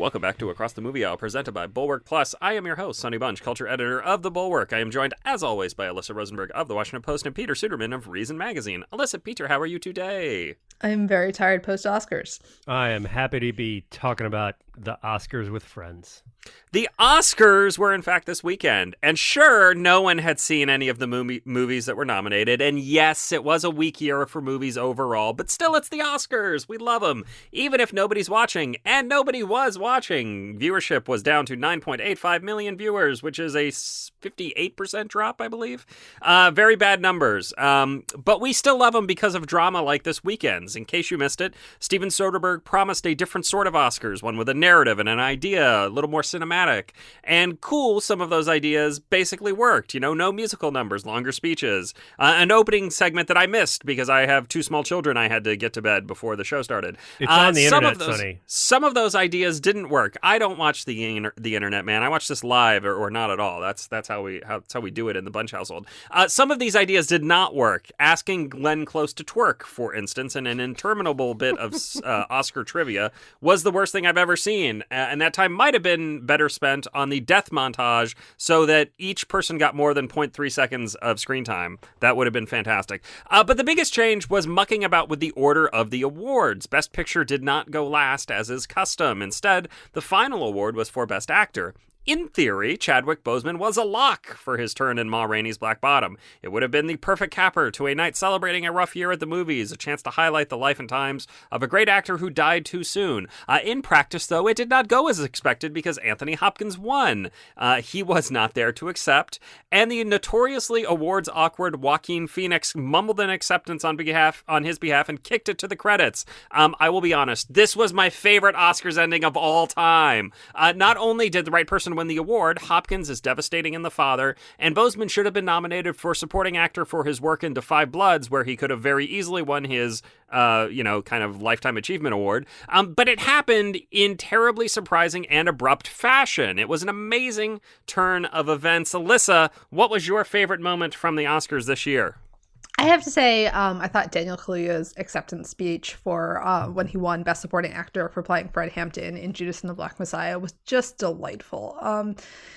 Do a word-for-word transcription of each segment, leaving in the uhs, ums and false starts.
Welcome back to Across the Movie Hour, presented by Bulwark Plus. I am your host, Sonny Bunch, culture editor of The Bulwark. I am joined, as always, by Alyssa Rosenberg of The Washington Post and Peter Suderman of Reason Magazine. Alyssa, Peter, how are you today? I'm very tired post-Oscars. I am happy to be talking about the Oscars with friends. The Oscars were, in fact, this weekend. And sure, no one had seen any of the movie- movies that were nominated. And yes, it was a weak year for movies overall. But still, it's the Oscars. We love them. Even if nobody's watching. And nobody was watching. Viewership was down to nine point eight five million viewers, which is a fifty-eight percent drop, I believe. Uh, very bad numbers. Um, but we still love them because of drama like this weekend's. In case you missed it, Steven Soderbergh promised a different sort of Oscars, one with a narrative and an idea, a little more cinematic. And cool, some of those ideas basically worked. You know, no musical numbers, longer speeches. Uh, an opening segment that I missed because I have two small children I had to get to bed before the show started. It's uh, on the some internet, of those, Sonny. Some of those ideas didn't work. I don't watch the inter- the internet, man. I watch this live or, or not at all. That's that's how we how, that's how we do it in the Bunch household. Uh, some of these ideas did not work. Asking Glenn Close to twerk, for instance, in an interminable bit of uh, Oscar trivia was the worst thing I've ever seen. Uh, and that time might have been better spent on the death montage so that each person got more than zero point three seconds of screen time. That would have been fantastic. Uh, but the biggest change was mucking about with the order of the awards. Best Picture did not go last, as is custom. Instead, the final award was for Best Actor. In theory, Chadwick Boseman was a lock for his turn in Ma Rainey's Black Bottom. It would have been the perfect capper to a night celebrating a rough year at the movies, a chance to highlight the life and times of a great actor who died too soon. Uh, in practice, though, it did not go as expected because Anthony Hopkins won. Uh, he was not there to accept, and the notoriously awards awkward Joaquin Phoenix mumbled an acceptance on behalf on his behalf and kicked it to the credits. Um, I will be honest, this was my favorite Oscars ending of all time. Uh, not only did the right person win the award, Hopkins is devastating in The Father, and Boseman should have been nominated for supporting actor for his work in Da five Bloods, where he could have very easily won his, uh, you know, kind of Lifetime Achievement Award. Um, but it happened in terribly surprising and abrupt fashion. It was an amazing turn of events. Alyssa, what was your favorite moment from the Oscars this year? I have to say, um, I thought Daniel Kaluuya's acceptance speech for uh, when he won Best Supporting Actor for playing Fred Hampton in Judas and the Black Messiah was just delightful. Um,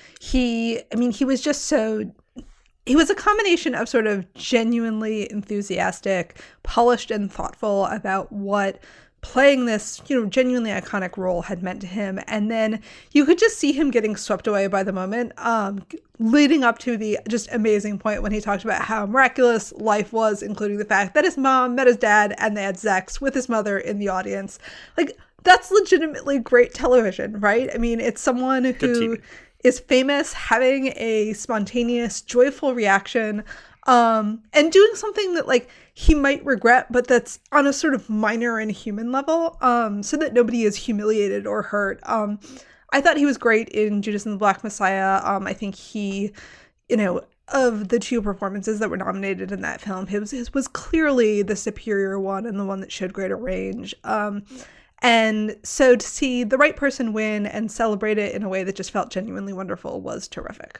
he, I mean, he was just so, he was a combination of sort of genuinely enthusiastic, polished and thoughtful about what playing this, you know, genuinely iconic role had meant to him. And then you could just see him getting swept away by the moment, um, leading up to the just amazing point when he talked about how miraculous life was, including the fact that his mom met his dad and they had sex with his mother in the audience. Like, that's legitimately great television, right? I mean, it's someone who is famous, having a spontaneous, joyful reaction, um, and doing something that, like, he might regret, but that's on a sort of minor and human level, um, so that nobody is humiliated or hurt. Um, I thought he was great in Judas and the Black Messiah. Um, I think he, you know, of the two performances that were nominated in that film, his, his was clearly the superior one and the one that showed greater range. Um, and so to see the right person win and celebrate it in a way that just felt genuinely wonderful was terrific.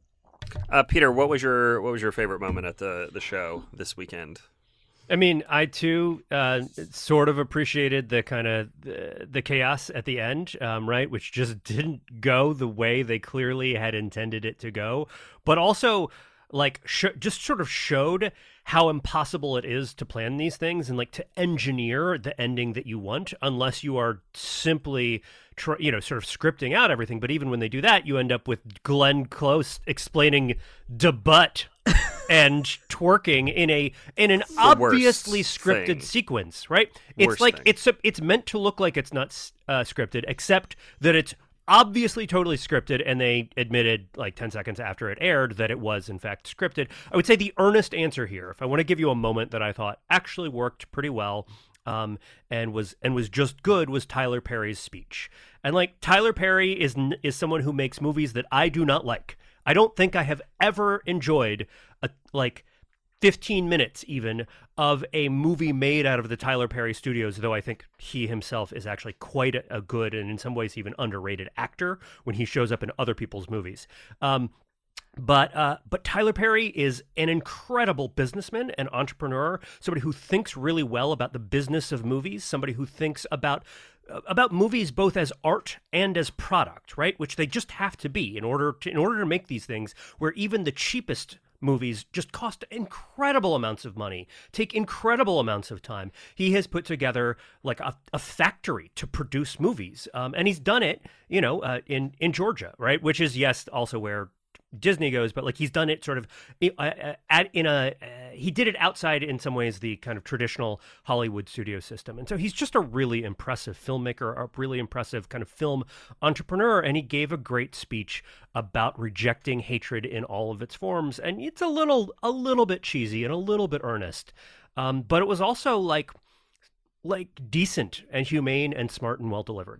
Uh, Peter, what was your what was your favorite moment at the, the show this weekend? I mean, I too uh, sort of appreciated the kind of the, the chaos at the end, um, right? Which just didn't go the way they clearly had intended it to go, but also like sh- just sort of showed how impossible it is to plan these things and like to engineer the ending that you want unless you are simply, tr- you know, sort of scripting out everything. But even when they do that, you end up with Glenn Close explaining the butt and twerking in a in an The obviously worst scripted thing. sequence, right? It's Worst like thing. it's a, it's meant to look like it's not uh, scripted, except that it's obviously totally scripted, and they admitted like ten seconds after it aired that it was in fact scripted. I would say the earnest answer here, if I want to give you a moment that I thought actually worked pretty well, um, and was and was just good, was Tyler Perry's speech. And like Tyler Perry is is someone who makes movies that I do not like. I don't think I have ever enjoyed a like fifteen minutes even of a movie made out of the Tyler Perry studios, though I think he himself is actually quite a, a good and in some ways even underrated actor when he shows up in other people's movies. Um, But uh, but Tyler Perry is an incredible businessman and entrepreneur, somebody who thinks really well about the business of movies, somebody who thinks about about movies both as art and as product, right? Which they just have to be in order to in order to make these things where even the cheapest movies just cost incredible amounts of money, take incredible amounts of time. He has put together like a, a factory to produce movies. Um, and he's done it, you know, uh, in, in Georgia, right? Which is, yes, also where Disney goes, but like he's done it sort of uh, at in a uh, he did it outside in some ways the kind of traditional Hollywood studio system, and so he's just a really impressive filmmaker, a really impressive kind of film entrepreneur, and he gave a great speech about rejecting hatred in all of its forms, and it's a little a little bit cheesy and a little bit earnest, um, but it was also like like decent and humane and smart and well delivered.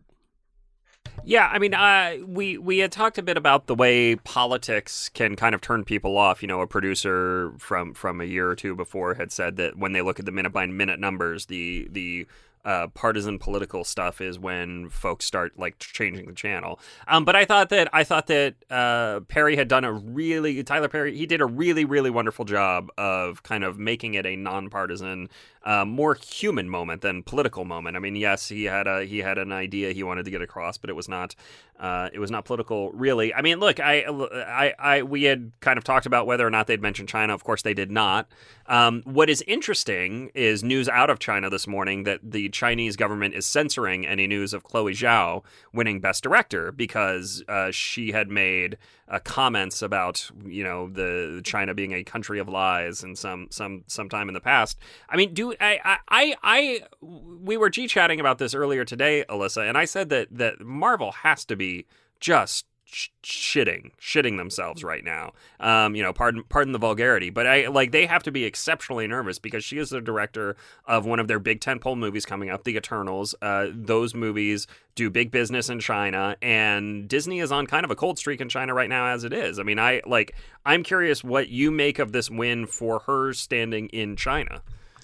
Yeah, I mean, uh, we we had talked a bit about the way politics can kind of turn people off. You know, a producer from, from a year or two before had said that when they look at the minute by minute numbers, the the uh, partisan political stuff is when folks start like changing the channel. Um, but I thought that I thought that uh, Perry had done a really Tyler Perry. He did a really really wonderful job of kind of making it a nonpartisan, Uh, more human moment than political moment. I mean, yes, he had a he had an idea he wanted to get across, but it was not uh, it was not political, really. I mean, look, I, I, I, we had kind of talked about whether or not they'd mentioned China. Of course, they did not. Um, what is interesting is news out of China this morning that the Chinese government is censoring any news of Chloe Zhao winning Best Director because uh, she had made uh, comments about, you know, the China being a country of lies and some some some time in the past. I mean, do I I I we were G-chatting about this earlier today, Alyssa, and I said that that Marvel has to be just sh- shitting shitting themselves right now. Um, you know, pardon pardon the vulgarity, but I like they have to be exceptionally nervous because she is the director of one of their big tentpole movies coming up, The Eternals. Uh, those movies do big business in China, and Disney is on kind of a cold streak in China right now as it is. I mean, I like I'm curious what you make of this win for her standing in China.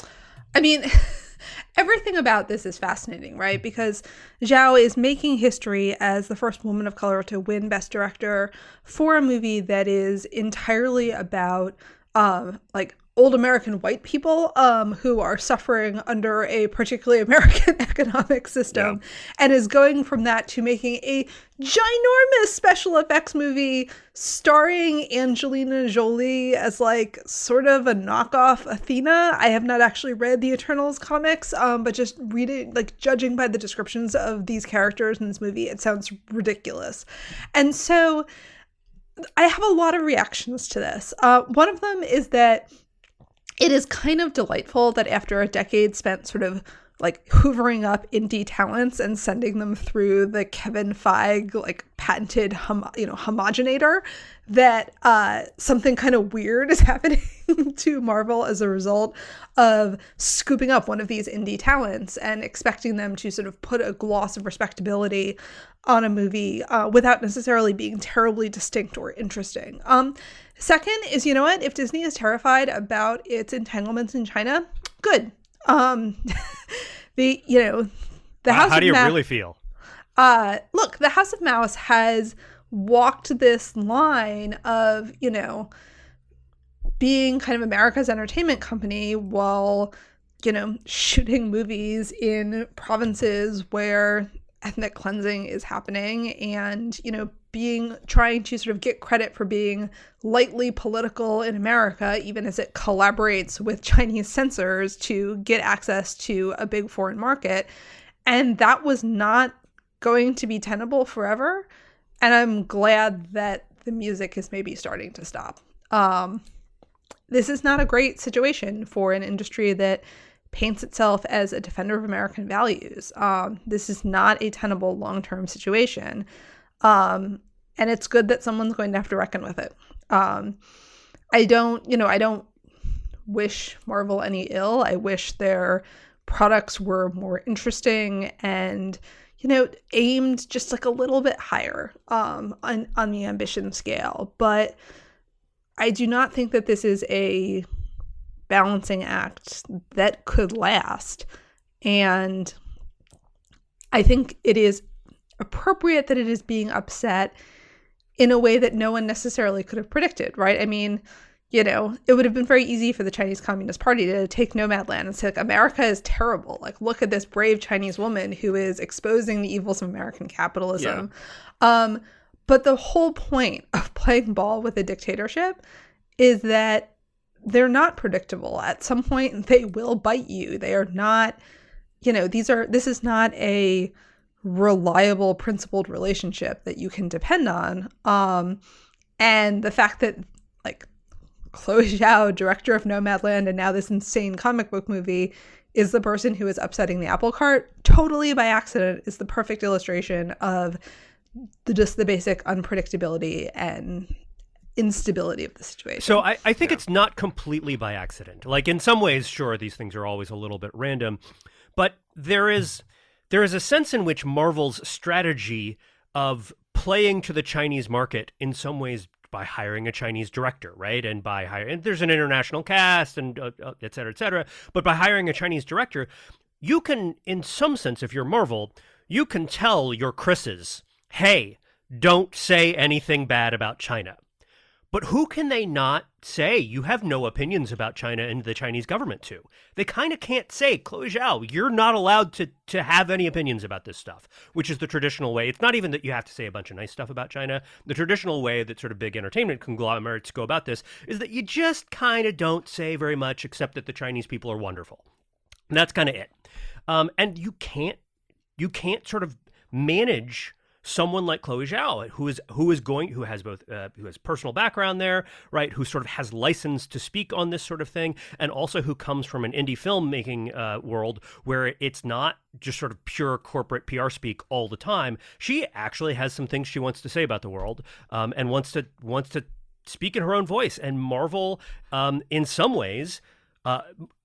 I mean, everything about this is fascinating, right? Because Zhao is making history as the first woman of color to win Best Director for a movie that is entirely about, um, like, old American white people um, who are suffering under a particularly American economic system, yeah. and is going from that to making a ginormous special effects movie starring Angelina Jolie as like sort of a knockoff Athena. I have not actually read the Eternals comics, um, but just reading, like judging by the descriptions of these characters in this movie, it sounds ridiculous. And so I have a lot of reactions to this. Uh, one of them is that it is kind of delightful that after a decade spent sort of like hoovering up indie talents and sending them through the Kevin Feige like patented hom- you know homogenator, that uh, something kind of weird is happening to Marvel as a result of scooping up one of these indie talents and expecting them to sort of put a gloss of respectability on a movie uh, without necessarily being terribly distinct or interesting. Um, second is, you know what? If Disney is terrified about its entanglements in China, good. Um, the, you know, the wow, House how of do you Ma- really feel? Uh, look, the House of Mouse has walked this line of, you know, being kind of America's entertainment company while, you know, shooting movies in provinces where ethnic cleansing is happening, and, you know, being trying to sort of get credit for being lightly political in America, even as it collaborates with Chinese censors to get access to a big foreign market. And that was not going to be tenable forever. And I'm glad that the music is maybe starting to stop. Um, this is not a great situation for an industry that paints itself as a defender of American values. Um, this is not a tenable long-term situation. Um, and it's good that someone's going to have to reckon with it. Um, I don't, you know, I don't wish Marvel any ill. I wish their products were more interesting and, you know, aimed just like a little bit higher um, on, on the ambition scale. But I do not think that this is a balancing act that could last. And I think it is appropriate that it is being upset in a way that no one necessarily could have predicted, right? I mean, You know, it would have been very easy for the Chinese Communist Party to take Nomadland and say, like, America is terrible. Like, look at this brave Chinese woman who is exposing the evils of American capitalism. Yeah. Um, but the whole point of playing ball with a dictatorship is that they're not predictable. At some point, they will bite you. They are not, you know, these are, this is not a reliable, principled relationship that you can depend on. Um, and the fact that, like, Chloe Zhao, director of Nomadland and now this insane comic book movie, is the person who is upsetting the apple cart totally by accident is the perfect illustration of the, just the basic unpredictability and instability of the situation. So I, I think yeah. it's not completely by accident. Like, in some ways, sure, these things are always a little bit random, but there is there is a sense in which Marvel's strategy of playing to the Chinese market in some ways by hiring a Chinese director, right? And by hiring, and there's an international cast and uh, uh, et cetera, et cetera. But by hiring a Chinese director, you can, in some sense, if you're Marvel, you can tell your Chris's, hey, don't say anything bad about China. But who can they not say you have no opinions about China and the Chinese government to? They kind of can't say, Chloe Zhao, you're not allowed to, to have any opinions about this stuff, which is the traditional way. It's not even that you have to say a bunch of nice stuff about China. The traditional way that sort of big entertainment conglomerates go about this is that you just kind of don't say very much except that the Chinese people are wonderful. And that's kind of it. Um, and you can't, you can't sort of manage someone like Chloe Zhao, who is who is going, who has both, uh, who has personal background there, right? Who sort of has license to speak on this sort of thing, and also who comes from an indie filmmaking uh, world where it's not just sort of pure corporate P R speak all the time. She actually has some things she wants to say about the world, um, and wants to wants to speak in her own voice. And Marvel, um, in some ways, uh,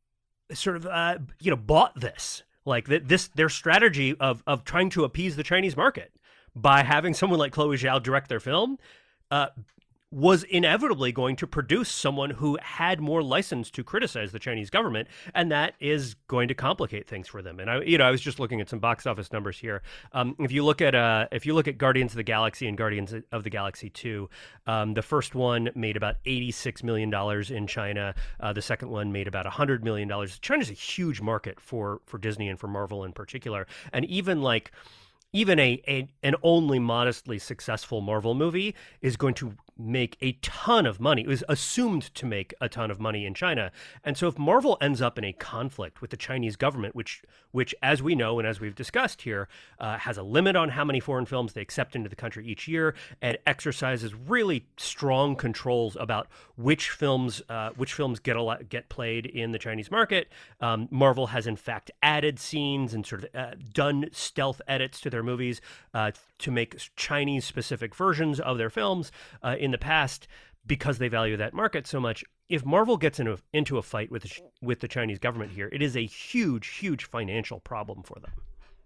sort of uh, you know bought this, like th- this their strategy of of trying to appease the Chinese market by having someone like Chloe Zhao direct their film, uh, was inevitably going to produce someone who had more license to criticize the Chinese government, and that is going to complicate things for them. And I, you know, I was just looking at some box office numbers here. Um, if you look at uh, if you look at Guardians of the Galaxy and Guardians of the Galaxy two, um, the first one made about eighty-six million dollars in China. Uh, the second one made about one hundred million dollars. China's a huge market for for Disney and for Marvel in particular, and even like. Even a, a an only modestly successful Marvel movie is going to make a ton of money. It was assumed to make a ton of money in China. And so if Marvel ends up in a conflict with the Chinese government, which, which as we know and as we've discussed here, uh, has a limit on how many foreign films they accept into the country each year, and exercises really strong controls about which films uh, which films get a lot, get played in the Chinese market, um, Marvel has in fact added scenes and sort of uh, done stealth edits to their movies uh, to make Chinese-specific versions of their films uh, in the past because they value that market so much. If Marvel gets into, into a fight with the, with the Chinese government here, it is a huge, huge financial problem for them.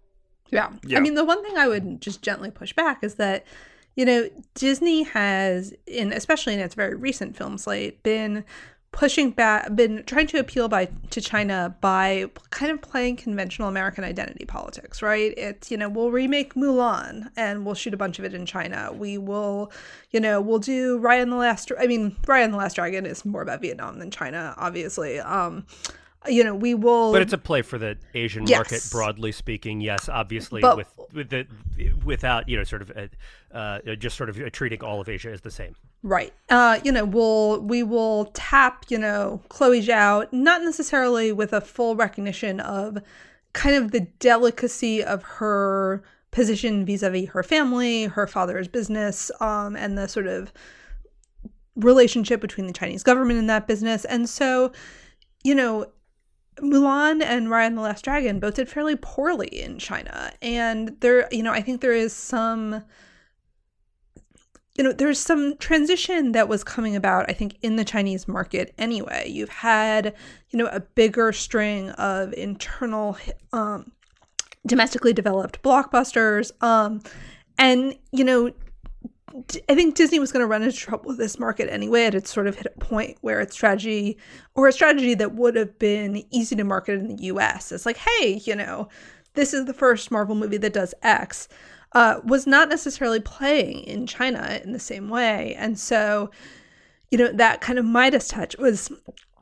Yeah. yeah. I mean, the one thing I would just gently push back is that, you know, Disney has, in especially in its very recent film slate, been pushing back, been trying to appeal by to China by kind of playing conventional American identity politics, right? It's, you know, we'll remake Mulan and we'll shoot a bunch of it in China. We will, you know, we'll do Raya and the Last, I mean, Raya and the Last Dragon is more about Vietnam than China, obviously. Um, you know, we will... But it's a play for the Asian yes. market, broadly speaking. Yes, obviously, but, with with the without, you know, sort of uh, uh, just sort of treating all of Asia as the same. Right. Uh, you know, we'll we will tap, you know, Chloe Zhao, not necessarily with a full recognition of kind of the delicacy of her position vis-a-vis her family, her father's business, um, and the sort of relationship between the Chinese government and that business. And so, you know, Mulan and Raya and the Last Dragon both did fairly poorly in China. And there, you know, I think there is some, you know, there's some transition that was coming about, I think, in the Chinese market anyway. You've had, you know, a bigger string of internal, um, domestically developed blockbusters. Um, and, you know, I think Disney was going to run into trouble with this market anyway. It had sort of hit a point where its strategy, or a strategy that would have been easy to market in the U S, it's like, hey, you know, this is the first Marvel movie that does X, uh, was not necessarily playing in China in the same way. And so, you know, that kind of Midas touch was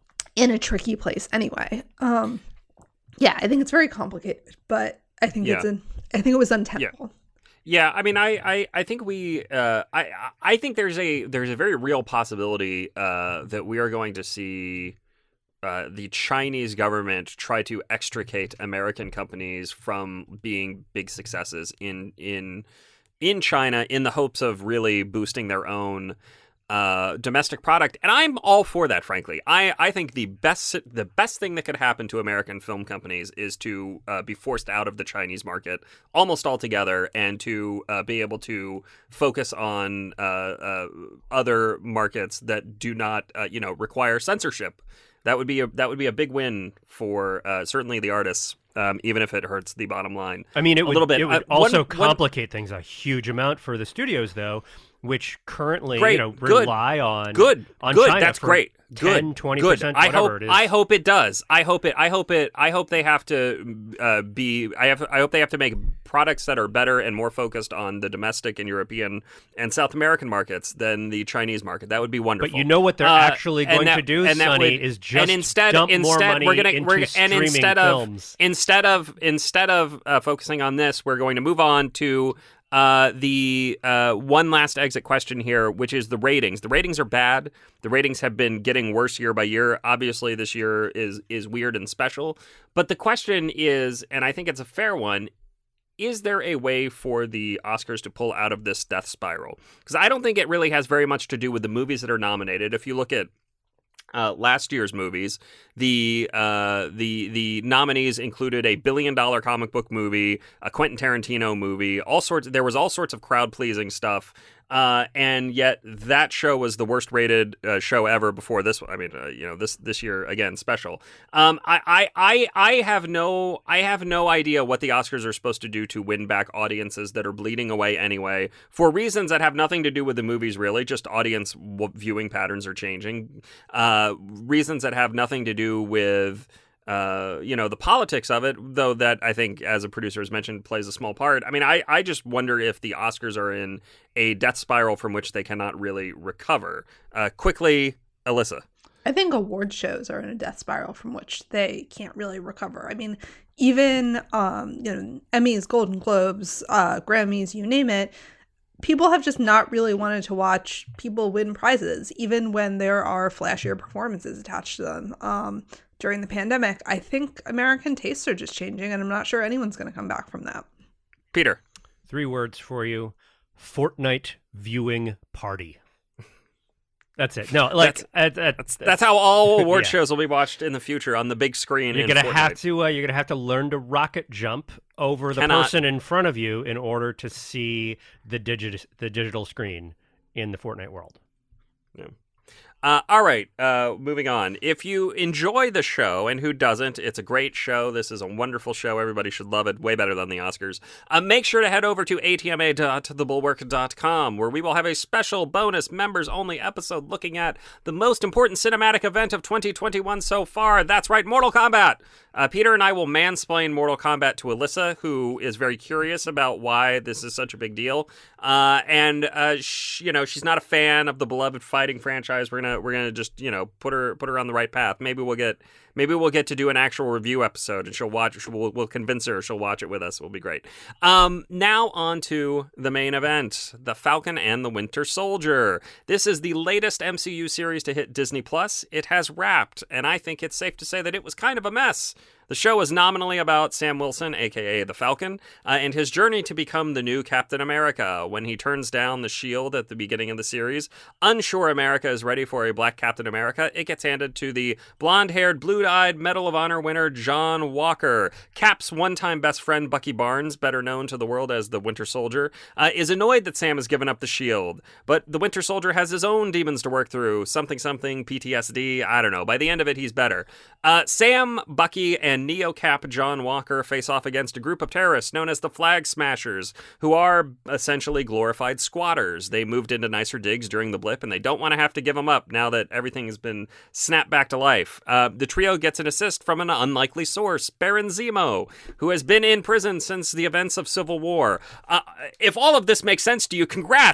in a tricky place anyway. Um, yeah, I think it's very complicated, but I think Yeah. it's an, I think it was untenable. Yeah, I mean, I, I, I think we, uh, I, I think there's a there's a very real possibility uh, that we are going to see uh, the Chinese government try to extricate American companies from being big successes in in in China in the hopes of really boosting their own uh, domestic product. And I'm all for that, frankly. I, I think the best the best thing that could happen to American film companies is to uh, be forced out of the Chinese market almost altogether and to uh, be able to focus on uh, uh, other markets that do not, uh, you know, require censorship. That would be a that would be a big win for uh, certainly the artists, um, even if it hurts the bottom line. I mean, it a would, little bit. It would Uh, also one- complicate things a huge amount for the studios, though, which currently Great, you know good, rely on Good, on good. China That's for great. ten, Good, twenty good. percent, I whatever hope. it is. I hope it does. I hope it. I hope it. I hope they have to uh, be. I have. I hope they have to make products that are better and more focused on the domestic and European and South American markets than the Chinese market. That would be wonderful. But you know what they're Uh, actually and going that- to do, and that Sonny, would- is just and instead, dump instead, more money we're gonna, into we're, and streaming instead films. of instead of instead of uh, focusing on this, we're going to move on to uh, the uh, one last exit question here, which is the ratings. The ratings are bad. The ratings have been getting worse year by year. Obviously, this year is is weird and special. But the question is, and I think it's a fair one, is there a way for the Oscars to pull out of this death spiral? Because I don't think it really has very much to do with the movies that are nominated. If you look at Uh, last year's movies, the uh, the the nominees included a billion dollar comic book movie, a Quentin Tarantino movie, all sorts. There was all sorts of crowd pleasing stuff, uh, and yet that show was the worst rated uh, show ever before this. I mean, uh, you know, this this year again special. Um, I, I I I have no I have no idea what the Oscars are supposed to do to win back audiences that are bleeding away anyway for reasons that have nothing to do with the movies. Really, just audience w- viewing patterns are changing. Uh, Uh, reasons that have nothing to do with, uh, you know, the politics of it, though that I think, as a producer has mentioned, plays a small part. I mean, I, I just wonder if the Oscars are in a death spiral from which they cannot really recover. Uh, quickly, Alyssa. I think award shows are in a death spiral from which they can't really recover. I mean, even, um, you know, Emmys, Golden Globes, uh, Grammys, you name it, people have just not really wanted to watch people win prizes, even when there are flashier performances attached to them. Um, during the pandemic, I think American tastes are just changing, and I'm not sure anyone's going to come back from that. Peter. Three words for you: Fortnite viewing party. That's it. No, like That's- uh, uh, That's, that's, that's how all award yeah. shows will be watched in the future on the big screen. You're in gonna have Fortnite. to. Uh, you're gonna have to learn to rocket jump over the Cannot. person in front of you in order to see the digit the digital screen in the Fortnite world. Yeah. Uh, all right, uh, moving on. If you enjoy the show, and who doesn't, it's a great show. This is a wonderful show. Everybody should love it. Way better than the Oscars. Uh, make sure to head over to A T M A dot the bulwark dot com, where we will have a special bonus members-only episode looking at the most important cinematic event of twenty twenty-one so far. That's right, Mortal Kombat. Uh, Peter and I will mansplain Mortal Kombat to Alyssa, who is very curious about why this is such a big deal. Uh, and uh, sh- you know, she's not a fan of the beloved fighting franchise. We're gonna we're gonna just you know put her put her on the right path. Maybe we'll get maybe we'll get to do an actual review episode, and she'll watch. We'll, we'll convince her. She'll watch it with us. It'll be great. Um, now on to the main event: The Falcon and the Winter Soldier. This is the latest M C U series to hit Disney Plus. It has wrapped, and I think it's safe to say that it was kind of a mess. The show is nominally about Sam Wilson, aka the Falcon, uh, and his journey to become the new Captain America. When he turns down the shield at the beginning of the series, unsure America is ready for a black Captain America, it gets handed to the blonde-haired, blue-eyed Medal of Honor winner John Walker. Cap's one-time best friend Bucky Barnes, better known to the world as the Winter Soldier, uh, is annoyed that Sam has given up the shield. But the Winter Soldier has his own demons to work through, something-something, P T S D, I don't know. By the end of it, he's better. Uh, Sam, Bucky, and Neo Cap John Walker face off against a group of terrorists known as the Flag Smashers, who are essentially glorified squatters. They moved into nicer digs during the blip, and they don't want to have to give them up now that everything has been snapped back to life. Uh, the trio gets an assist from an unlikely source, Baron Zemo, who has been in prison since the events of Civil War. Uh, if all of this makes sense to you, congrats!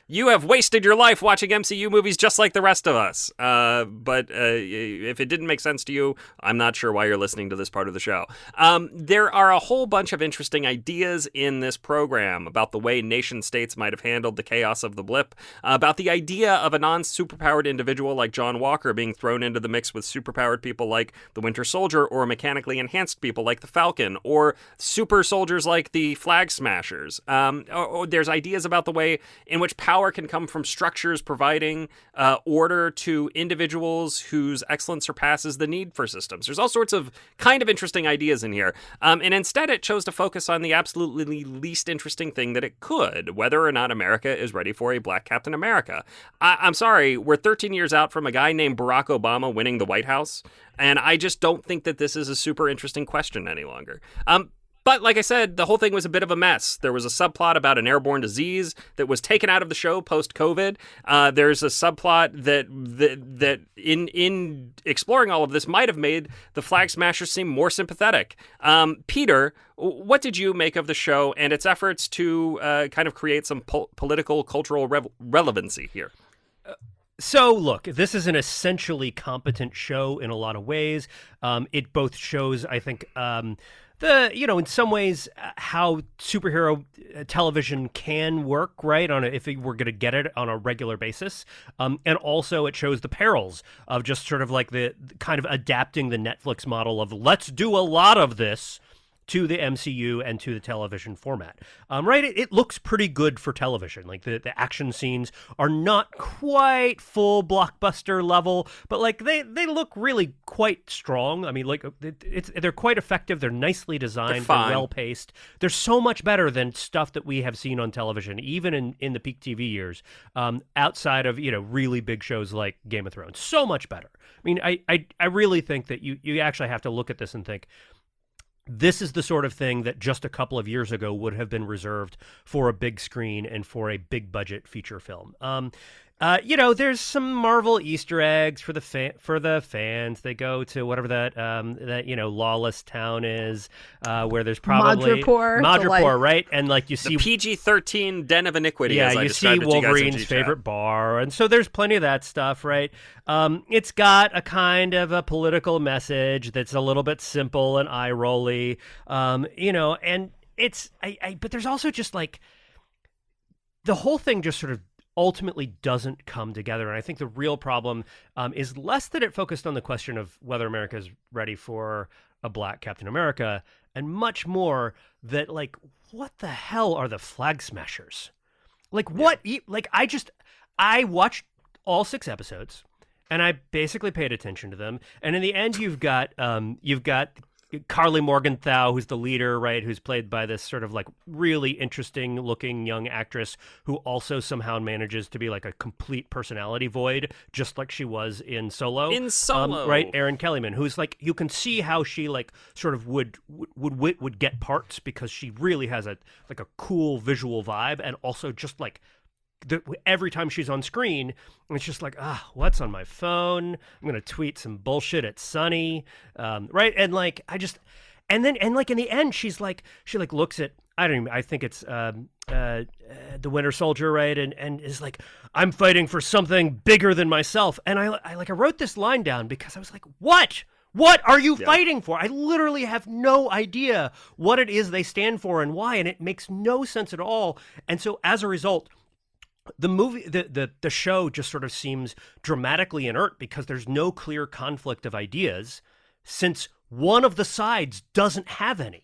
you have wasted your life watching M C U movies just like the rest of us. Uh, but uh, if it didn't make sense to you, I'm not sure why you're listening to this part of the show. Um, there are a whole bunch of interesting ideas in this program about the way nation states might have handled the chaos of the blip, uh, about the idea of a non-superpowered individual like John Walker being thrown into the mix with superpowered people like the Winter Soldier, or mechanically enhanced people like the Falcon, or super soldiers like the Flag Smashers. Um, or, or there's ideas about the way in which power can come from structures providing uh, order to individuals whose excellence surpasses the need for systems. There's all sorts of kind of interesting ideas in here. Um, and instead it chose to focus on the absolutely least interesting thing that it could, whether or not America is ready for a black Captain America. I- I'm sorry, we're thirteen years out from a guy named Barack Obama winning the White House, and I just don't think that this is a super interesting question any longer. Um, But like I said, the whole thing was a bit of a mess. There was a subplot about an airborne disease that was taken out of the show post-COVID. Uh, there's a subplot that that, that in in exploring all of this might have made the Flag Smashers seem more sympathetic. Um, Peter, what did you make of the show and its efforts to uh, kind of create some po- political, cultural re- relevancy here? So, look, this is an essentially competent show in a lot of ways. Um, it both shows, I think, um, the, you know, in some ways, uh, how superhero television can work, right, on a, if we're going to get it on a regular basis. Um, and also it shows the perils of just sort of like the kind of adapting the Netflix model of let's do a lot of this to the M C U and to the television format. Um, right? It, it looks pretty good for television. Like the, the action scenes are not quite full blockbuster level, but like they, they look really quite strong. I mean, like it, it's they're quite effective. They're nicely designed. They're, they're well paced. They're so much better than stuff that we have seen on television, even in, in the peak T V years, um, outside of, you know, really big shows like Game of Thrones. So much better. I mean, I, I, I really think that you, you actually have to look at this and think, this is the sort of thing that just a couple of years ago would have been reserved for a big screen and for a big budget feature film. Um, uh, you know, there's some Marvel Easter eggs for the fa- for the fans. They go to whatever that um, that you know lawless town is, uh, where there's probably Madripoor, Madripoor, like... right? And like you see the P G thirteen Den of Iniquity. Yeah, as I you see Wolverine's you favorite bar, and so there's plenty of that stuff, right? Um, it's got a kind of a political message that's a little bit simple and eye-rolly, um, you know, and it's, I, I, but there's also just like, the whole thing just sort of ultimately doesn't come together. And I think the real problem um, is less that it focused on the question of whether America is ready for a black Captain America, and much more that, like, what the hell are the Flag Smashers? Like, what? Yeah. Like, I just, I watched all six episodes, and I basically paid attention to them. And in the end, you've got, um, you've got Carly Morgenthau, who's the leader, right, who's played by this sort of like really interesting looking young actress who also somehow manages to be like a complete personality void, just like she was in Solo. In Solo. Um, right, Erin Kellyman, who's like, you can see how she like sort of would would would, would get parts because she really has a like a cool visual vibe, and also just like The, every time she's on screen, it's just like, ah, what's on my phone? I'm gonna tweet some bullshit at Sunny, um, right? And like, I just, and then, and like in the end, she's like, she like looks at, I don't even, I think it's um, uh, uh, the Winter Soldier, right? And and is like, I'm fighting for something bigger than myself. And I, I like, I wrote this line down because I was like, what? What are you yeah. fighting for? I literally have no idea what it is they stand for and why, and it makes no sense at all. And so as a result, the movie, the, the the show just sort of seems dramatically inert because there's no clear conflict of ideas, since one of the sides doesn't have any.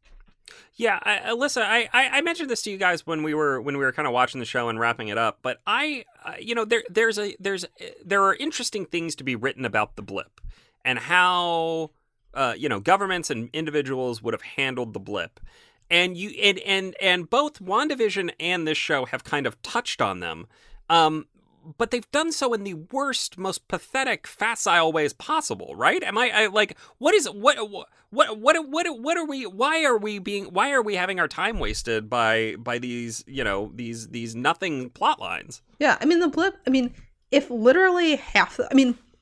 Yeah, I, Alyssa, I, I, I mentioned this to you guys when we were when we were kind of watching the show and wrapping it up. But I, uh, you know, there there's a there's there are interesting things to be written about the blip and how uh, you know governments and individuals would have handled the blip. And you and, and and both WandaVision and this show have kind of touched on them, um, but they've done so in the worst, most pathetic, facile ways possible. Right? Am I, I like what is what what what what what are we? Why are we being? Why are we having our time wasted by by these you know these these nothing plot lines? Yeah, I mean the blip. I mean, if literally half. I mean,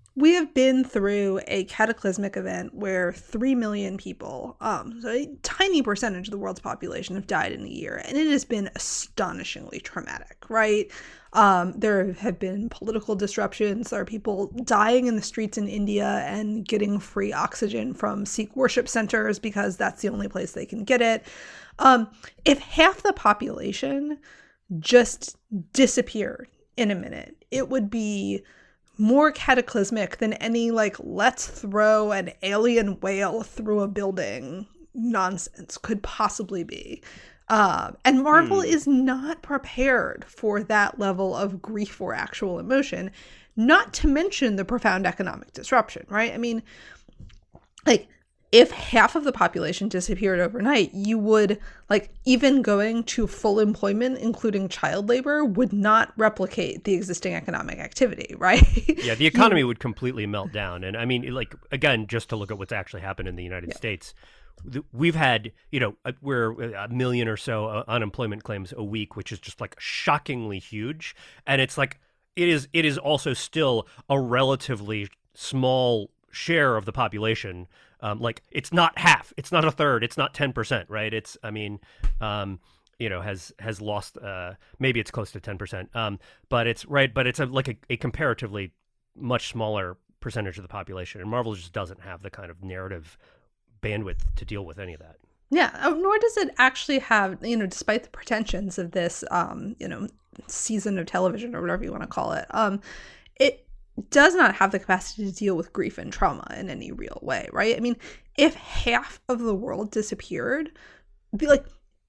we have been through a cataclysmic event where three million people, um, so a tiny percentage of the world's population, have died in a year. And it has been astonishingly traumatic, right? Um, there have been political disruptions. There are people dying in the streets in India and getting free oxygen from Sikh worship centers because that's the only place they can get it. Um, if half the population just disappeared in a minute, it would be more cataclysmic than any, like, let's throw an alien whale through a building nonsense could possibly be. Uh, and Marvel hmm. is not prepared for that level of grief or actual emotion, not to mention the profound economic disruption, right? I mean, like, if half of the population disappeared overnight, you would, like, even going to full employment, including child labor, would not replicate the existing economic activity, right? Yeah, the economy you, would completely melt down. And I mean, like, again, just to look at what's actually happened in the United yeah. States, we've had, you know, we're a million or so unemployment claims a week, which is just, like, shockingly huge. And it's like, it is, it is also still a relatively small share of the population. Um, like, it's not half, it's not a third, it's not ten percent, right? It's, I mean, um, you know, has has lost, uh, maybe it's close to ten percent, um, but it's, right, but it's a, like a, a comparatively much smaller percentage of the population. And Marvel just doesn't have the kind of narrative bandwidth to deal with any of that. Yeah, nor does it actually have, you know, despite the pretensions of this, um, you know, season of television or whatever you want to call it, um, it does not have the capacity to deal with grief and trauma in any real way, right? I mean, if half of the world disappeared, be like,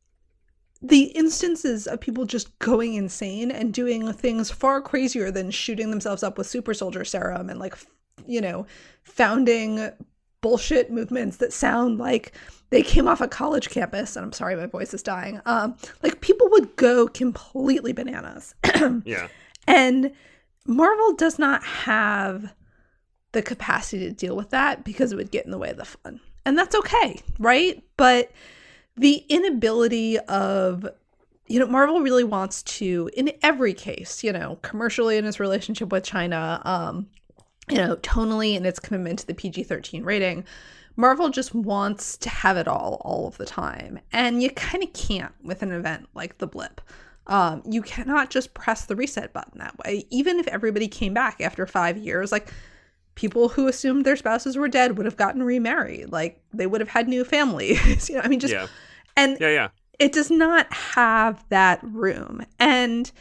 the instances of people just going insane and doing things far crazier than shooting themselves up with super soldier serum and, like, you know, founding bullshit movements that sound like they came off a college campus. And I'm sorry, my voice is dying. Um, like, people would go completely bananas. Yeah. And Marvel does not have the capacity to deal with that because it would get in the way of the fun. And that's okay, right? But the inability of, you know, Marvel really wants to, in every case, you know, commercially in its relationship with China, um, you know, tonally in its commitment to the P G thirteen rating, Marvel just wants to have it all, all of the time. And you kind of can't with an event like The Blip. Um, you cannot just press the reset button that way. Even if everybody came back after five years, like, people who assumed their spouses were dead would have gotten remarried. Like, they would have had new families. You know, I mean, just, yeah. and yeah, yeah. it does not have that room. And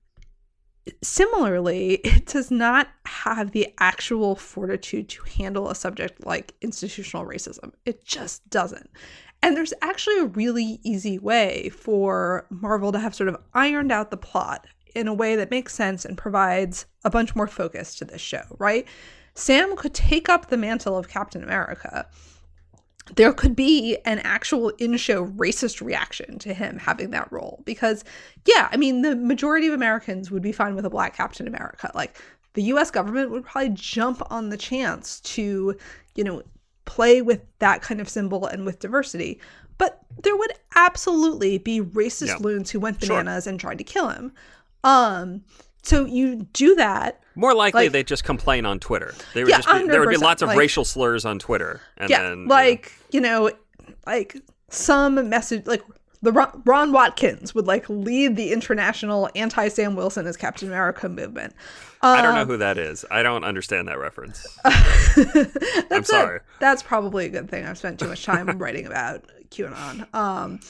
similarly, it does not have the actual fortitude to handle a subject like institutional racism. It just doesn't. And there's actually a really easy way for Marvel to have sort of ironed out the plot in a way that makes sense and provides a bunch more focus to this show, right? Sam could take up the mantle of Captain America. There could be an actual in-show racist reaction to him having that role. Because, yeah, I mean, the majority of Americans would be fine with a black Captain America. Like, the U S government would probably jump on the chance to, you know, play with that kind of symbol and with diversity. But there would absolutely be racist yeah. loons who went bananas sure. and tried to kill him. Um, so you do that. More likely like, they'd just complain on Twitter. They would yeah, just be, there would be lots of like, racial slurs on Twitter. And yeah, then, like, you know, you know, like some message, like the Ron, Ron Watkins would, like, lead the international anti-Sam Wilson as Captain America movement. Um, I don't know who that is. I don't understand that reference. that's I'm sorry. A, that's probably a good thing. I've spent too much time writing about QAnon. Um,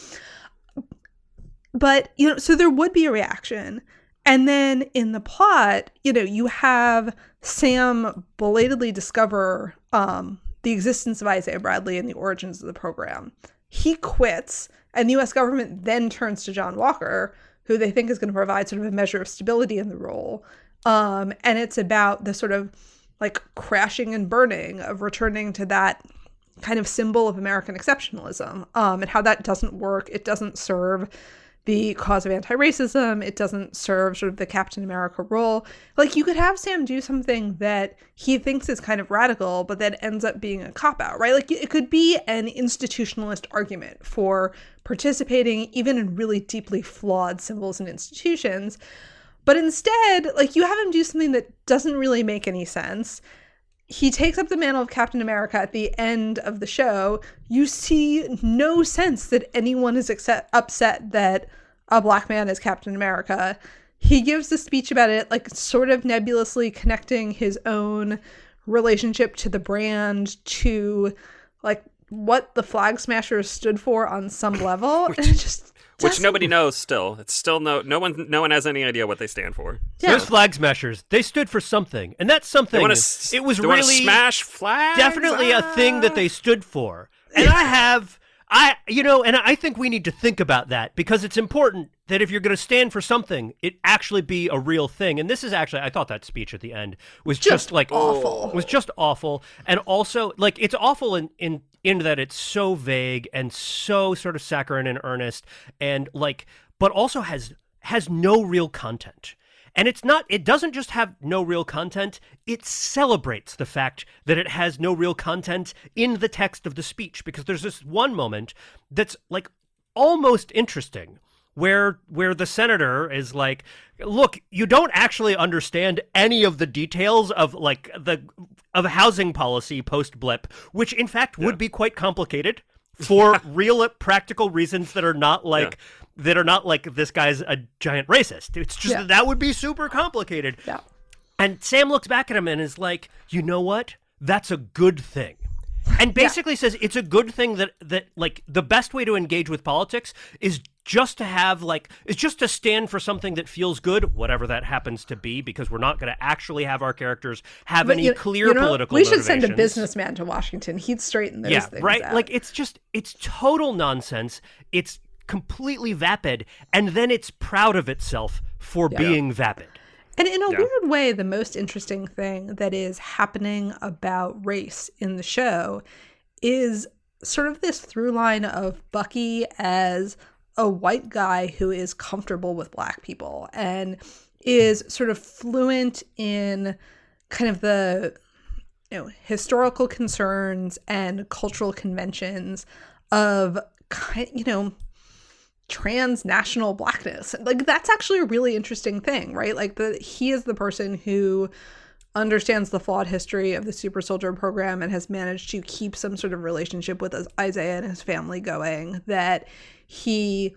but, you know, so there would be a reaction. And then in the plot, you know, you have Sam belatedly discover um, the existence of Isaiah Bradley and the origins of the program. He quits, and the U S government then turns to John Walker, who they think is going to provide sort of a measure of stability in the role. Um, and it's about the sort of, like, crashing and burning of returning to that kind of symbol of American exceptionalism, um, and how that doesn't work. It doesn't serve the cause of anti-racism. It doesn't serve sort of the Captain America role. Like, you could have Sam do something that he thinks is kind of radical, but that ends up being a cop-out, right? Like, it could be an institutionalist argument for participating even in really deeply flawed symbols and institutions. But instead, like, you have him do something that doesn't really make any sense. he takes up the mantle of Captain America at the end of the show. You see no sense that anyone is accept- upset that a black man is Captain America. He gives the speech about it, like sort of nebulously connecting his own relationship to the brand, to like what the Flag Smashers stood for on some level. which, and it just which nobody knows still. It's still no no one no one has any idea what they stand for. Yeah. Those Flag Smashers, they stood for something. And that something, wanna, it was they really smash flags? definitely a thing that they stood for. And I have, I you know, and I think we need to think about that, because it's important that if you're going to stand for something, it actually be a real thing. And this is actually, I thought that speech at the end was just, Just like awful. Was just awful. And also, like, it's awful in, in, in that it's so vague and so sort of saccharine and earnest, and like, but also has has no real content. And it's not, it doesn't just have no real content, it celebrates the fact that it has no real content in the text of the speech, because there's this one moment that's like almost interesting where where the senator is like, look, you don't actually understand any of the details of like the of housing policy post blip, which in fact would Yeah. be quite complicated for real practical reasons that are not like Yeah. that are not like this guy's a giant racist. It's just Yeah. that, that would be super complicated. Yeah. And Sam looks back at him and is like, you know what? That's a good thing. And basically says it's a good thing that, that like the best way to engage with politics is just to have like, is just to stand for something that feels good, whatever that happens to be, because we're not going to actually have our characters have But any you- clear you know, political we should send a motivations. businessman to Washington. He'd straighten those Yeah, things right? out. Like, it's just, it's total nonsense. It's completely vapid, and then it's proud of itself for being vapid. And in a Yeah. weird way, the most interesting thing that is happening about race in the show is sort of this through line of Bucky as a white guy who is comfortable with black people and is sort of fluent in kind of the, you know, historical concerns and cultural conventions of kind, you know, transnational blackness. Like, that's actually a really interesting thing, right? Like, the he is the person who understands the flawed history of the super soldier program and has managed to keep some sort of relationship with Isaiah and his family going, that he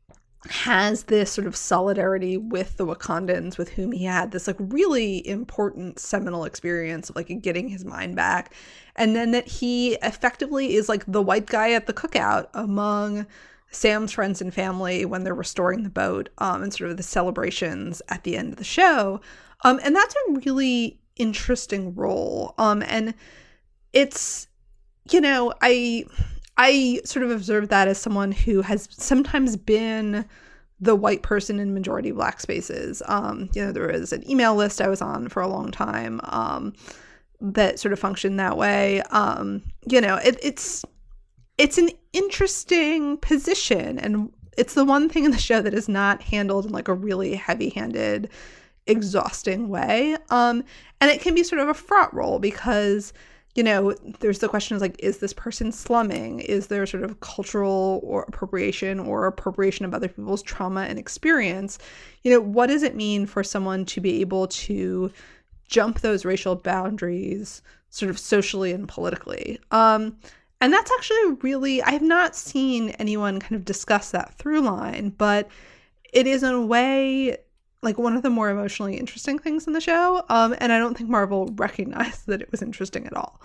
has this sort of solidarity with the Wakandans with whom he had this like really important seminal experience of like getting his mind back. And then that he effectively is like the white guy at the cookout among Sam's friends and family when they're restoring the boat, um, and sort of the celebrations at the end of the show. Um, and that's a really interesting role. Um, and it's, you know, I, I sort of observed that as someone who has sometimes been the white person in majority black spaces. Um, you know, there was an email list I was on for a long time, um, that sort of functioned that way. Um, you know, it, it's, it's an interesting position, and it's the one thing in the show that is not handled in like a really heavy-handed, exhausting way. Um, and it can be sort of a fraught role because, you know, there's the question of like, is this person slumming? Is there sort of cultural or appropriation or appropriation of other people's trauma and experience? You know, what does it mean for someone to be able to jump those racial boundaries sort of socially and politically? Um, and that's actually really, I have not seen anyone kind of discuss that through line, but it is in a way like one of the more emotionally interesting things in the show. Um, and I don't think Marvel recognized that it was interesting at all.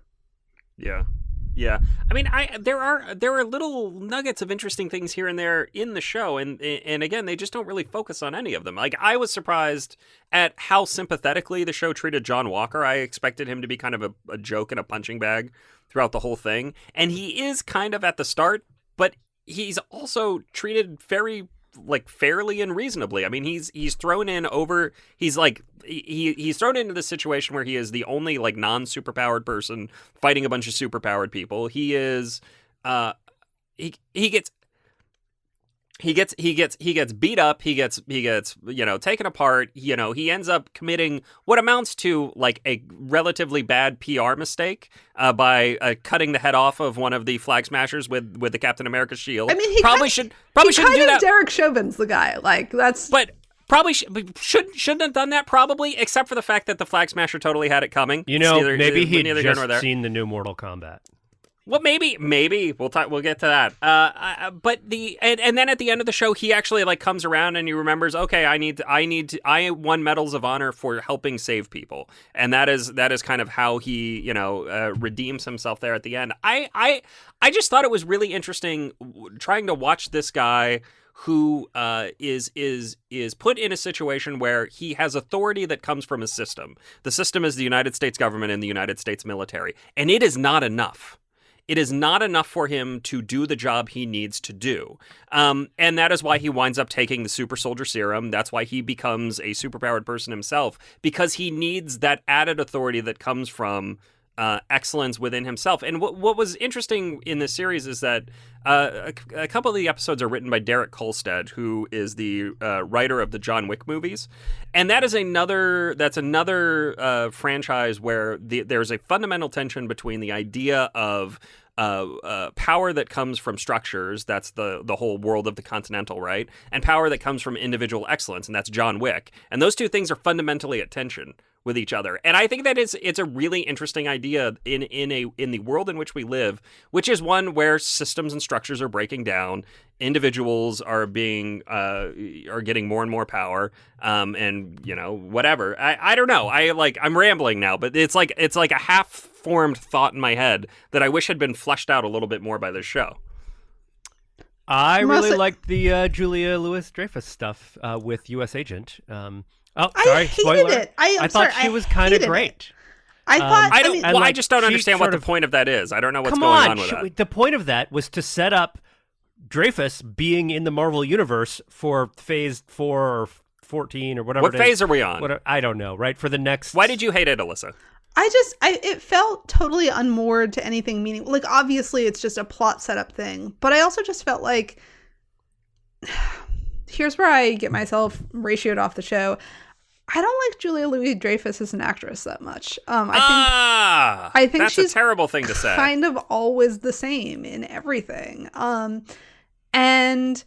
Yeah. Yeah. I mean, I there are there are little nuggets of interesting things here and there in the show, and and again, they just don't really focus on any of them. Like, I was surprised at how sympathetically the show treated John Walker. I expected him to be kind of a, a joke and a punching bag throughout the whole thing, and he is kind of at the start, but he's also treated very like fairly and reasonably. I mean, he's he's thrown in over he's like he he's thrown into this situation where he is the only like non-superpowered person fighting a bunch of superpowered people. He is uh he he gets he gets he gets he gets beat up, he gets he gets you know taken apart, you know, he ends up committing what amounts to like a relatively bad P R mistake uh, by uh, cutting the head off of one of the Flag Smashers with with the Captain America shield. I mean, he probably kind, should probably he shouldn't kind do of that. Derek Chauvin's the guy. Like, that's But Probably sh- should shouldn't have done that. Probably, except for the fact that the Flag Smasher totally had it coming. You know, neither, maybe uh, he'd neither here nor just there. seen the new Mortal Kombat. Well, maybe, maybe we'll talk. We'll get to that. Uh, uh, but the and, and then at the end of the show, he actually like comes around and he remembers. Okay, I need, to, I need, to, I won medals of honor for helping save people, and that is that is kind of how he, you know, uh, redeems himself there at the end. I, I, I just thought it was really interesting trying to watch this guy who uh, is is is put in a situation where he has authority that comes from a system. The system is the United States government and the United States military, and it is not enough. It is not enough for him to do the job he needs to do. Um, and that is why he winds up taking the super soldier serum. That's why he becomes a superpowered person himself, because he needs that added authority that comes from uh, excellence within himself. And what, what was interesting in this series is that uh, a, a couple of the episodes are written by Derek Kolstad, who is the uh, writer of the John Wick movies. And that is another, that's another uh, franchise where the, there's a fundamental tension between the idea of Uh, uh, power that comes from structures, that's the the whole world of the Continental, right? And power that comes from individual excellence, and that's John Wick. And those two things are fundamentally at tension with each other. And I think that it's it's a really interesting idea in in a in the world in which we live, which is one where systems and structures are breaking down, individuals are being uh, are getting more and more power, um, and you know whatever. I, I don't know. I like I'm rambling now, but it's like it's like a half formed thought in my head that I wish had been fleshed out a little bit more by this show. I Mostly- really liked the uh, Julia Louis-Dreyfus stuff uh, with U S Agent. Um, oh, I sorry, hated spoiler. it. I- I'm I thought sorry, she I was kind of hated great. it. I Um, thought. I I, don't. mean, and, well, I like, just don't she understand what sort the of- point of that is. I don't know what's Come going on, on with she- that. the point of that was to set up Dreyfus being in the Marvel Universe for Phase Four or fourteen or whatever. What it is. phase are we on? What, I don't know. Right for the next. Why did you hate it, Alyssa? I just, I it felt totally unmoored to anything meaningful. Like, obviously, it's just a plot setup thing, but I also just felt like here's where I get myself ratioed off the show. I don't like Julia Louis-Dreyfus as an actress that much. Um, I think ah, I think that's she's a terrible thing to say. kind of always the same in everything. Um, and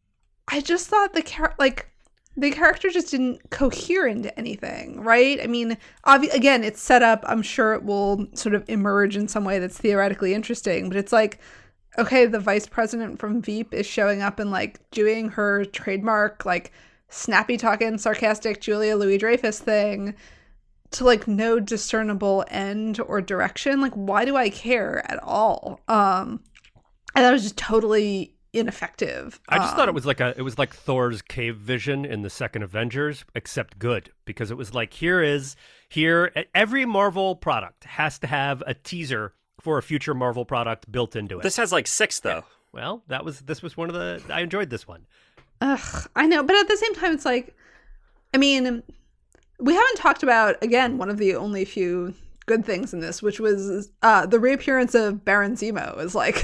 I just thought the char- like the character just didn't cohere into anything, right? I mean, obvi- again, it's set up. I'm sure it will sort of emerge in some way that's theoretically interesting, but it's like, okay, the vice president from Veep is showing up and like doing her trademark, like snappy talking, sarcastic Julia Louis-Dreyfus thing to like no discernible end or direction. Like, why do I care at all? Um, and that was just totally ineffective. I just um, thought it was like a it was like Thor's cave vision in the second Avengers, except good, because it was like here is here every Marvel product has to have a teaser for a future Marvel product built into it. This has like six though. Well, that was this was one of the I enjoyed this one. Ugh, I know, but at the same time, it's like, I mean, we haven't talked about, again, one of the only few good things in this, which was uh, the reappearance of Baron Zemo. Is like,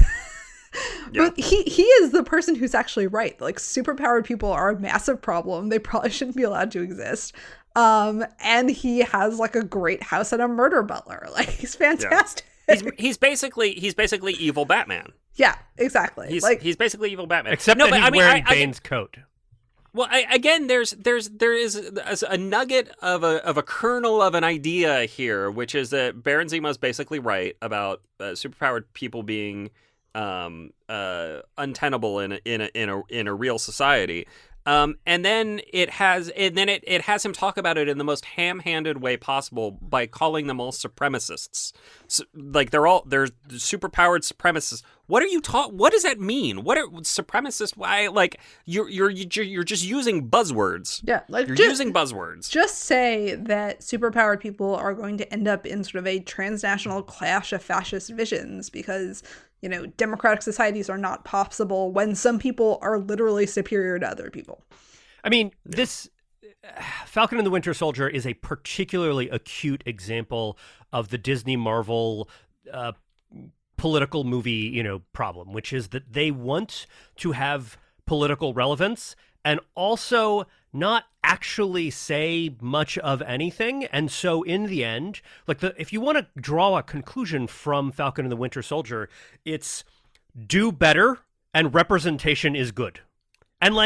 Yeah. but he he is the person who's actually right. Like, superpowered people are a massive problem. They probably shouldn't be allowed to exist. Um, and he has like a great house and a murder butler. Like, he's fantastic. He's he's basically he's basically evil Batman. Yeah, exactly. He's like, he's basically evil Batman. Except no, that but he's I mean, wearing I, I, Bane's coat. Well, I, again, there's there's there is a, a nugget of a of a kernel of an idea here, which is that Baron Zemo is basically right about uh, superpowered people being um, uh, untenable in a, in a in a in a real society. Um, and then it has, and then it, it has him talk about it in the most ham-handed way possible by calling them all supremacists. So, like they're all they're superpowered supremacists. What are you taught? What does that mean? What are supremacists? Why? Like you're you're you're just using buzzwords. yeah, like You're ju- using buzzwords. Just say that superpowered people are going to end up in sort of a transnational clash of fascist visions because, you know, democratic societies are not possible when some people are literally superior to other people. I mean, this uh, Falcon and the Winter Soldier is a particularly acute example of the Disney Marvel uh, political movie, you know, problem, which is that they want to have political relevance and also not actually say much of anything. And so in the end, like the if you want to draw a conclusion from Falcon and the Winter Soldier, it's do better and representation is good. And like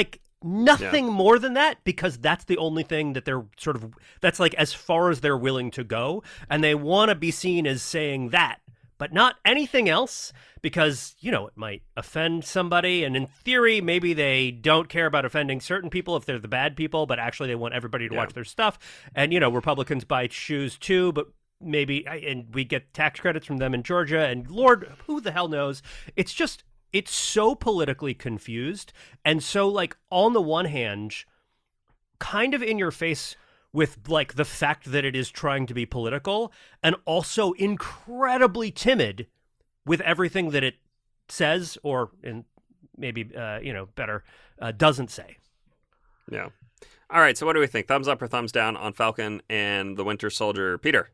nothing yeah. more than that, because that's the only thing that they're sort of, that's like as far as they're willing to go. And they want to be seen as saying that, but not anything else, because, you know, it might offend somebody. And in theory, maybe they don't care about offending certain people if they're the bad people, but actually they want everybody to yeah. watch their stuff. And, you know, Republicans buy shoes too, but maybe, and we get tax credits from them in Georgia, and Lord, who the hell knows? It's just, it's so politically confused, and so, like, on the one hand, kind of in your face with, like, the fact that it is trying to be political, and also incredibly timid with everything that it says, or in maybe, uh, you know, better, uh, doesn't say. Yeah. All right, so what do we think? Thumbs up or thumbs down on Falcon and the Winter Soldier? Peter?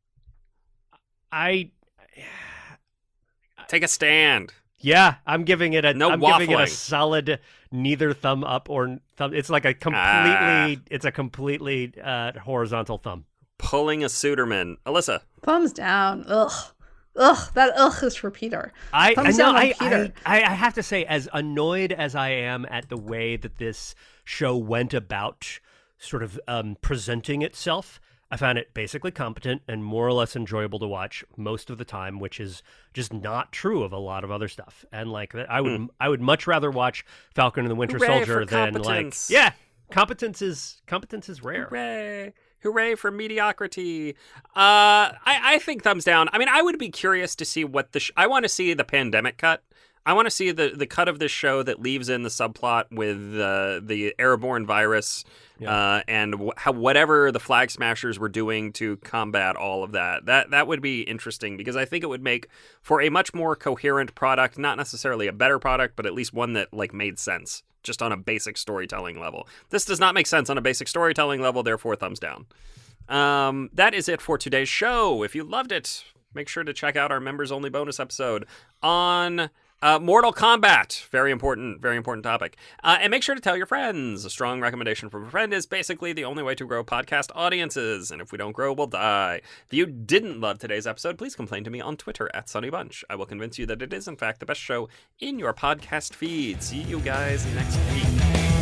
I... Take a stand. Yeah, I'm giving it a no I'm waffling. giving it a solid neither thumb up or thumb. It's like a completely ah. it's a completely uh, horizontal thumb. Pulling a Suderman. Alyssa. Thumbs down. Ugh. Ugh, that ugh is for Peter. I, Thumbs I know down on I, Peter. I I have to say, as annoyed as I am at the way that this show went about sort of um, presenting itself, I found it basically competent and more or less enjoyable to watch most of the time, which is just not true of a lot of other stuff. And like I would, mm. I would much rather watch Falcon and the Winter Hooray Soldier than like, yeah, competence is competence is rare. Hooray! Hooray for mediocrity. Uh, I I think thumbs down. I mean, I would be curious to see what the sh- I want to see the pandemic cut. I want to see the, the cut of this show that leaves in the subplot with uh, the airborne virus yeah. uh, and w- how whatever the Flag Smashers were doing to combat all of that. That that would be interesting, because I think it would make for a much more coherent product, not necessarily a better product, but at least one that like made sense just on a basic storytelling level. This does not make sense on a basic storytelling level, therefore thumbs down. Um, that is it for today's show. If you loved it, make sure to check out our members-only bonus episode on... Uh, Mortal Kombat, very important, very important topic. Uh, and make sure to tell your friends. A strong recommendation from a friend is basically the only way to grow podcast audiences. And if we don't grow, we'll die. If you didn't love today's episode, please complain to me on Twitter at Sunny Bunch. I will convince you that it is, in fact, the best show in your podcast feed. See you guys next week.